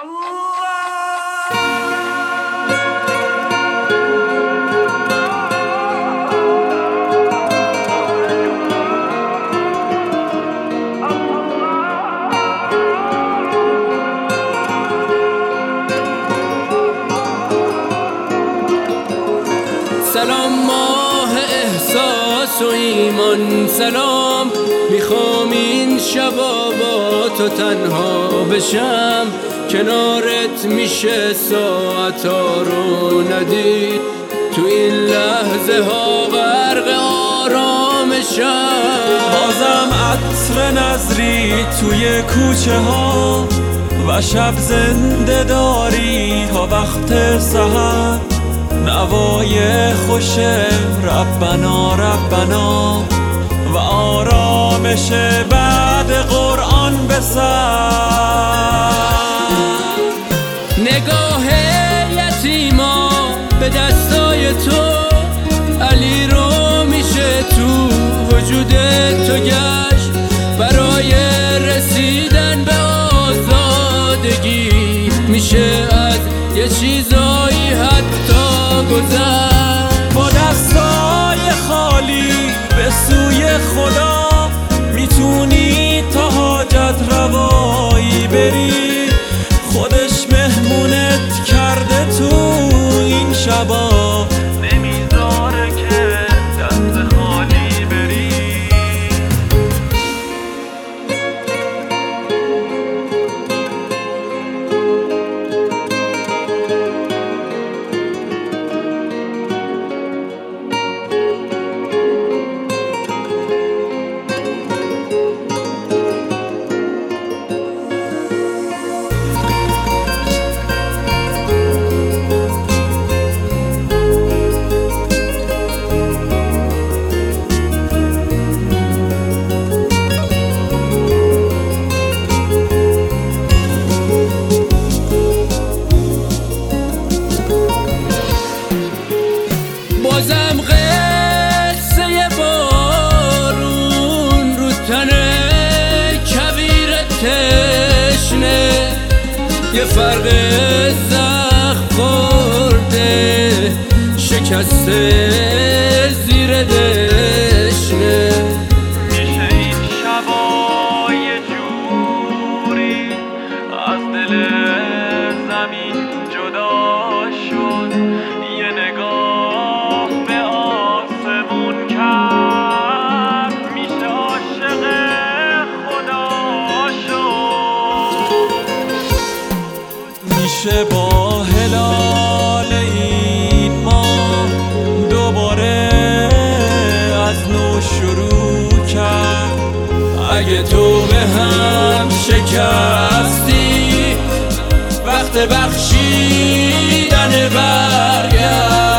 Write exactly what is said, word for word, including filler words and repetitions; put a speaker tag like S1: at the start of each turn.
S1: سلام ماه احساس و ایمان، سلام میخوام این شبا با تو تنها بشم، کنارت میشه ساعتا رو ندید، تو این لحظه ها غرق آرامشم.
S2: بازم عطر نظری توی کوچه ها و شب زنده داری تا وقت سحر، نوای خوش ربنا ربنا و آرامش بعد قرآن به سر.
S1: نگاه یتیما به دستای تو علی رو میشه تو وجود تو گشت، برای رسیدن به آزادگی میشه از یه چیزایی حتی گذشت.
S2: با دستای خالی به سوی خدا میتونی تا حاجت روایی بری، خودش مهمونت کرده تو این شبا، نمیذاره که دست خالی بری.
S1: بازم قصه بارون رو تن کویر تشنه، یه فرق زخم خورده شکسته زیر دشنه.
S2: میشه این شبا یه جوری از دل زمین جدا شد، یه نگاه به آسمون کرد، میشه عاشق خدا شد. میشه با هلال این ماه دوباره از نو شروع کرد.
S1: اگه تو به هم شکستی وقت بخشیدن برگشت.